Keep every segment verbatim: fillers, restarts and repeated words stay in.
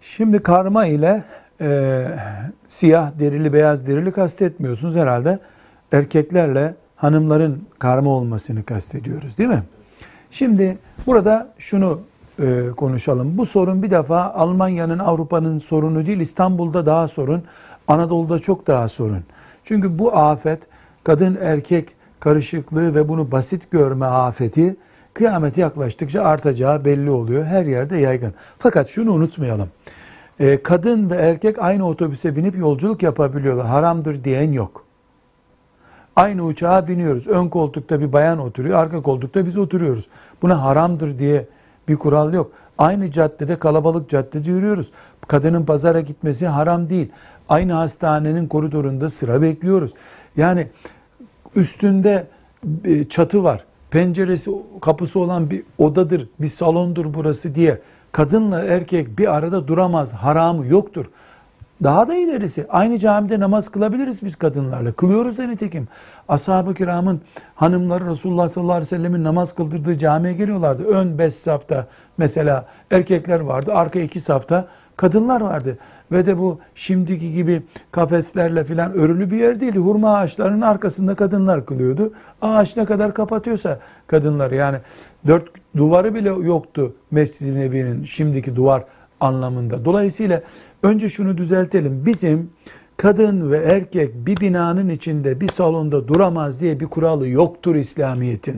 Şimdi karma ile e, siyah derili beyaz derili kastetmiyorsunuz herhalde. Erkeklerle hanımların karma olmasını kastediyoruz, değil mi? Şimdi burada şunu e, konuşalım. Bu sorun bir defa Almanya'nın, Avrupa'nın sorunu değil, İstanbul'da daha sorun, Anadolu'da çok daha sorun. Çünkü bu afet, kadın erkek karışıklığı ve bunu basit görme afeti, kıyamet yaklaştıkça artacağı belli oluyor. Her yerde yaygın. Fakat şunu unutmayalım. Ee, kadın ve erkek aynı otobüse binip yolculuk yapabiliyorlar. Haramdır diyen yok. Aynı uçağa biniyoruz. Ön koltukta bir bayan oturuyor, arka koltukta biz oturuyoruz. Buna haramdır diye bir kural yok. Aynı caddede, kalabalık caddede yürüyoruz. Kadının pazara gitmesi haram değil. Aynı hastanenin koridorunda sıra bekliyoruz. Yani üstünde çatı var, penceresi, kapısı olan bir odadır, bir salondur burası diye kadınla erkek bir arada duramaz, haramı yoktur. Daha da ilerisi, aynı camide namaz kılabiliriz biz kadınlarla. Kılıyoruz da nitekim. Ashab-ı kiramın hanımları Resulullah sallallahu aleyhi ve sellemin namaz kıldırdığı camiye geliyorlardı. Ön beş safta mesela erkekler vardı, arka iki safta kadınlar vardı. Ve de bu şimdiki gibi kafeslerle filan örülü bir yer değildi. Hurma ağaçlarının arkasında kadınlar kılıyordu. Ağaç ne kadar kapatıyorsa kadınları, yani dört duvarı bile yoktu Mescid-i Nebi'nin şimdiki duvar anlamında. Dolayısıyla önce şunu düzeltelim. Bizim kadın ve erkek bir binanın içinde, bir salonda duramaz diye bir kuralı yoktur İslamiyet'in.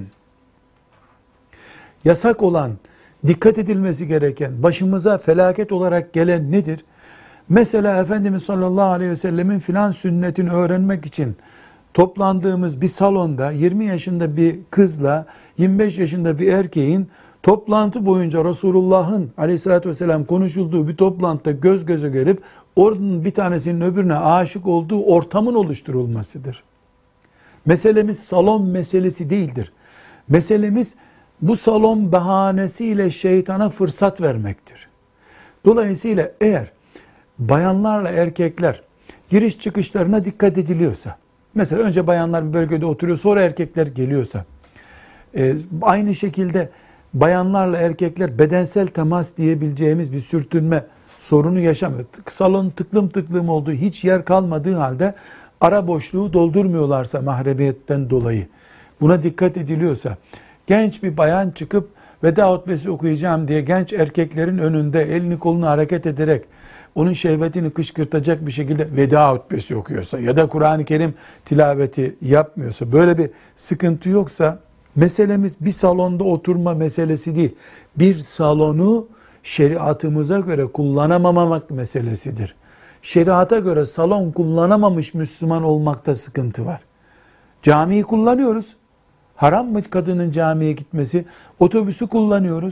Yasak olan, dikkat edilmesi gereken, başımıza felaket olarak gelen nedir? Mesela Efendimiz sallallahu aleyhi ve sellemin filan sünnetini öğrenmek için toplandığımız bir salonda yirmi yaşında bir kızla yirmi beş yaşında bir erkeğin toplantı boyunca Resulullah'ın aleyhissalatü vesselam konuşulduğu bir toplantıda göz göze gelip oradan bir tanesinin öbürüne aşık olduğu ortamın oluşturulmasıdır. Meselemiz salon meselesi değildir. Meselemiz bu salon bahanesiyle şeytana fırsat vermektir. Dolayısıyla eğer bayanlarla erkekler giriş çıkışlarına dikkat ediliyorsa, mesela önce bayanlar bir bölgede oturuyor, sonra erkekler geliyorsa, e, aynı şekilde bayanlarla erkekler bedensel temas diyebileceğimiz bir sürtünme sorunu yaşamıyor. Salon tıklım tıklım olduğu, hiç yer kalmadığı halde ara boşluğu doldurmuyorlarsa mahremiyetten dolayı, buna dikkat ediliyorsa, genç bir bayan çıkıp veda hutbesi okuyacağım diye genç erkeklerin önünde elini kolunu hareket ederek onun şehvetini kışkırtacak bir şekilde veda hutbesi okuyorsa ya da Kur'an-ı Kerim tilaveti yapmıyorsa, böyle bir sıkıntı yoksa, meselemiz bir salonda oturma meselesi değil. Bir salonu şeriatımıza göre kullanamamak meselesidir. Şeriata göre salon kullanamamış Müslüman olmakta sıkıntı var. Camiyi kullanıyoruz. Haram mı kadının camiye gitmesi? Otobüsü kullanıyoruz.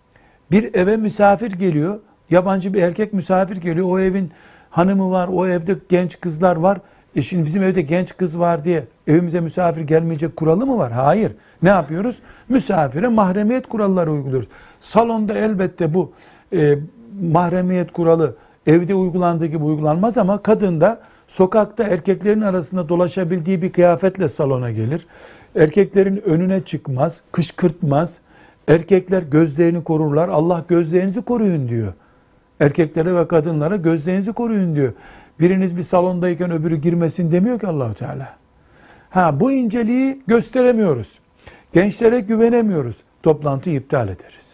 Bir eve misafir geliyor. Yabancı bir erkek misafir geliyor. O evin hanımı var. O evde genç kızlar var. E şimdi bizim evde genç kız var diye evimize misafir gelmeyecek kuralı mı var? Hayır. Ne yapıyoruz? Misafire mahremiyet kuralları uyguluyoruz. Salonda elbette bu e, mahremiyet kuralı evde uygulandığı gibi uygulanmaz ama kadın da sokakta erkeklerin arasında dolaşabildiği bir kıyafetle salona gelir. Erkeklerin önüne çıkmaz, kışkırtmaz. Erkekler gözlerini korurlar. Allah gözlerinizi koruyun diyor. Erkeklere ve kadınlara gözlerinizi koruyun diyor. Biriniz bir salondayken öbürü girmesin demiyor ki Allah-u Teala. Ha, bu inceliği gösteremiyoruz. Gençlere güvenemiyoruz. Toplantıyı iptal ederiz.